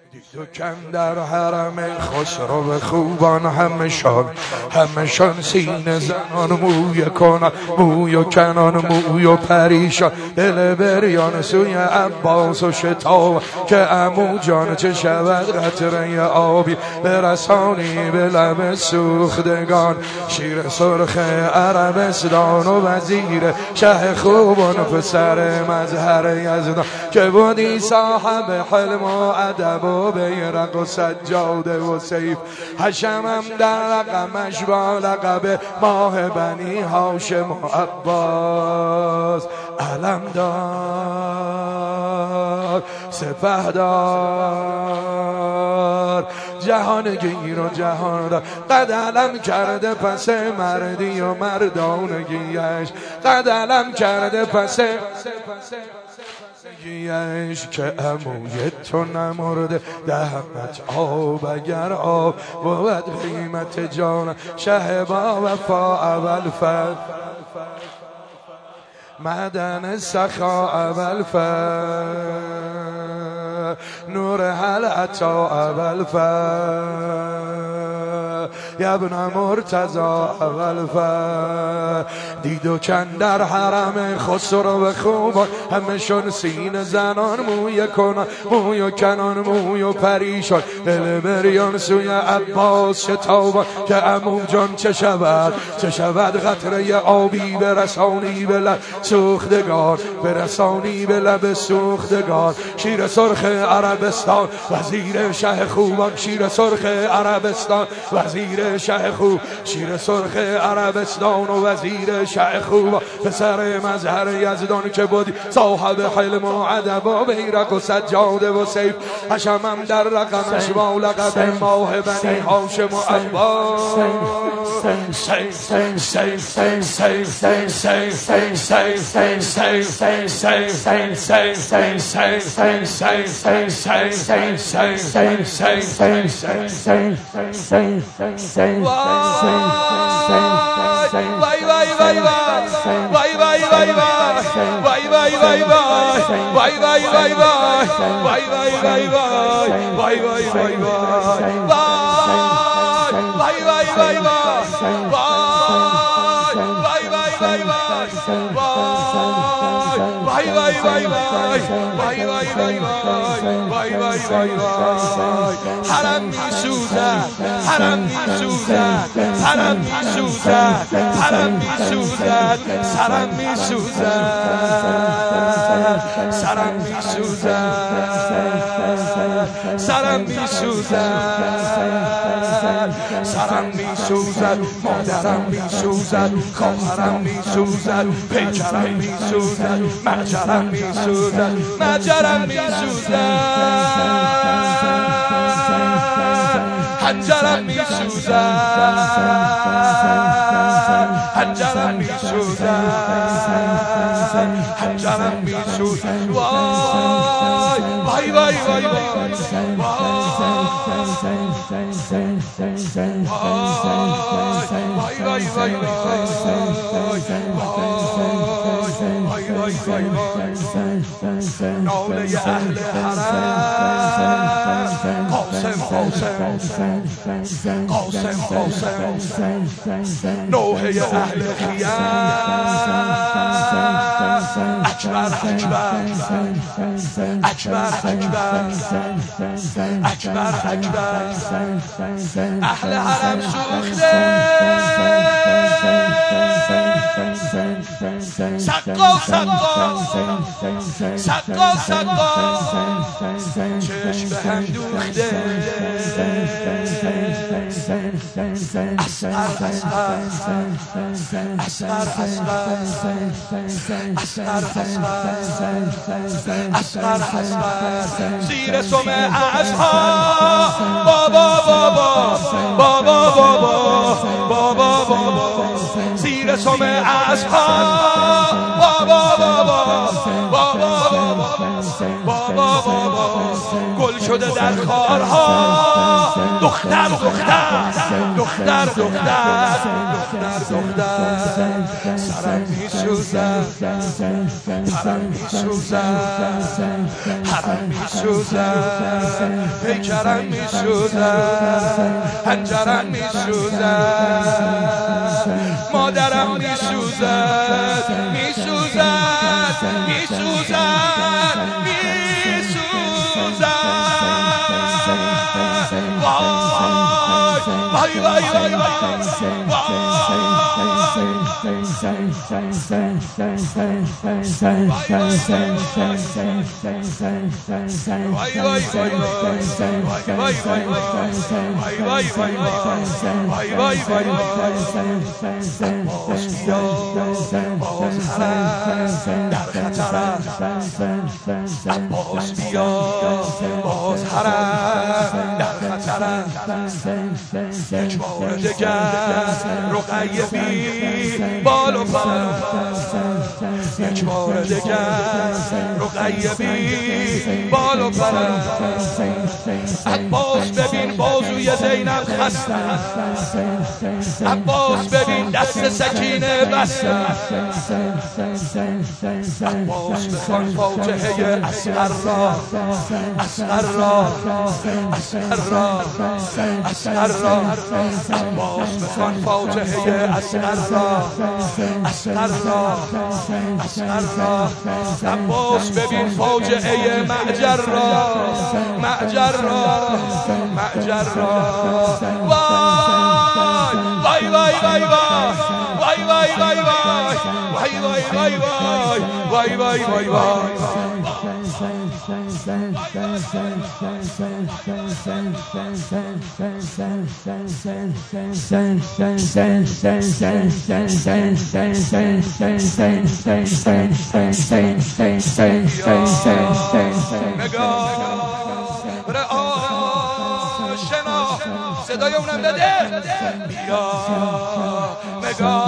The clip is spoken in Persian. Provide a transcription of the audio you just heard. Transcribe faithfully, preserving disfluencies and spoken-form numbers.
دکن در حرم خسرو خوبان همشان همشان سینه زنان موی کنان موی و کنان موی و پریشان دل بریان سوی عباس و شتاب که عمو جان چه شود قطره آبی برسانی به لب سوختگان شیر سرخ عربستان و وزیر شه خوبان پسر مظهر یزدان که بودی صاحب حلم و ادب و بیرق و سجاده و سیف حشمم در رقمش با لقب ماه بنی هاشم و عباس علم دار سپه دار جهان گیر و جهان دار قد علم کرده پس مردی و مردانگیش قد علم کرده پس گیش که عموی تو نمرده دهمت آب اگر آب بود قیمت جان شه با وفا اول فر مدن سخا اول فر نور حل عطا اول فر یبن مرتضا اول فر دید و چند در حرم خسرو خوبان همشون سین زنان موی کنان موی و کنان موی و پریشان دل بریان سوی عباس شتابان که عمو جان چه شود چه شود قطره آبی برسانی به لب سوختگان برسانی به لب سوختگان شیر سرخ عربستان وزیر شه خوبان شیر سرخ عربستان وزیر شه خوب شیر سرخ عربستان و وزیر شه خوب پسر مظهر یزدان که بودی صاحب حلم و ادب و بیرق و سجاده و سیف حشمم در رقمش با لقب ماه بنی هاشم و عباس سیف سیف سیف سیف سیف سیف سیف سیف حرم میسوزد حرم میسوزد حرم میسوزد حرم میسوزد سرم میسوزد سرم میسوزد سرم میسوزد سرم میسوزد مادرم میسوزد خواهرم میسوزد پیکرم میسوزد مجرم میسوزد مجرم میسوزد حنجرم میسوزد حنجرم میسوزد حنجرم میسوزد وای وای وای وای وای وای وای ناله اهل حرم قاسم قاسم قاسم قاسم نوحه اهل خیام اکبر اکبر اکبر اکبر اکبر اکبر اهل حرم سوخته سقا سقا سقا سقا چشم به هم دوخته اسقر اسقر اسقر اسقر اسقر زیر سم اصحاب بابا بابا بابا بابا بابا بابا زیر سم اصحاب بابا بابا بابا بابا بابا گل شده در خارها دختر دختر دختر دختر دختر سرم میسوزد حرم میسوزد حرم میسوزد پیکرم میسوزد هنجرم میسوزد مادرم میسوزد میسوزد میسوزد میسوزد وای وای وای وای باز بیا باز حرم در خطرم یک بار دگر رقیه بی بال و پر یک بار دگر رقیه بی بال و پر عباس ببین بازوی زینب خسته عباس ببین دست سکینه بسته عباس بخوان فاتحه اصغر را اصغر را اصغر را اصغر را عباس بخوان فاتحه اصغر را اصغر را اصغر را عباس ببین فاجعه معجر را معجر را معجر را وای وای وای وای وای وای وای وای وای وای وای وای وای وای صدای اونم بده بیا مگا